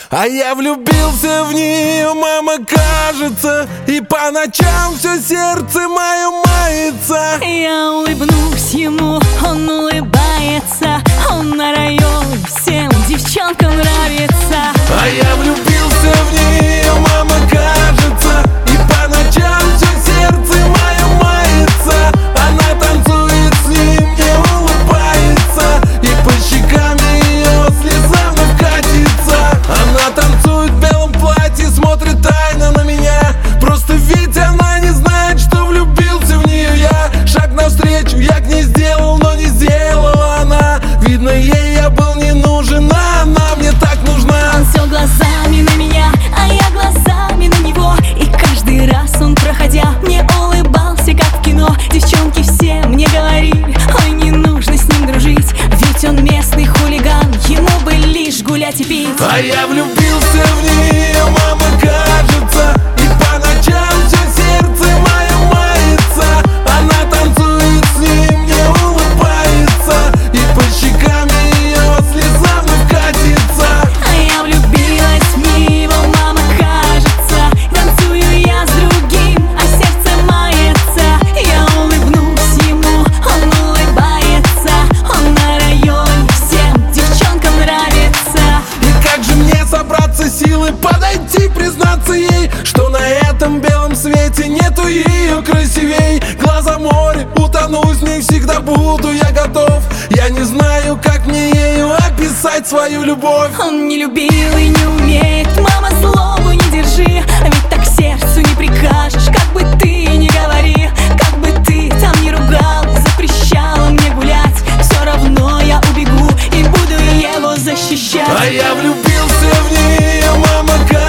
А я влюбился в нее, мама, кажется, и по ночам все сердце мое мается. Я улыбнусь ему, он улыбается, он на район всем девчонкам нравится. А я влюбился в нее, мама, кажется, и по ночам все сердце мое мается. Она танцует с ним и улыбается, и по щекам ее слезами катится. Она танцует в белом платье, смотрит тайно на меня. Просто ведь она не знает, что влюбился в нее я. Шаг навстречу я к ней сделал, но не сделала она. Видно, ей я был не нужен, а она мне так нужна. Он все глазами на меня, а я глазами на него. И каждый раз он, проходя, мне улыбался, как в кино. Девчонки все мне говорили: ой, не нужно с ним дружить, ведь он местный хулиган, ему бы лишь гулять и пить. А я влюбился в нее, мама, кажется, и по ночам все сердце мое мается. Она танцует с ним, не улыбается, и по щекам ее слезами катится. А я влюбилась в него, мама, кажется. Танцую я с другим, а сердце мается. Я улыбнусь ему, он улыбается, он на районе всем девчонкам нравится. И как же мне собраться силы подойти, признаться ей, что на этом белом свете нету ее красивей. Глаза море, утону с ней всегда буду я готов. Я не знаю, как мне ею описать свою любовь. Он не любил и не умеет, мама, злобу не держи, а ведь так сердцу не прикажешь. Как бы ты ни говори, как бы ты там не ругал, запрещала мне гулять, все равно я убегу и буду его защищать. А я влюбился в нее, мама,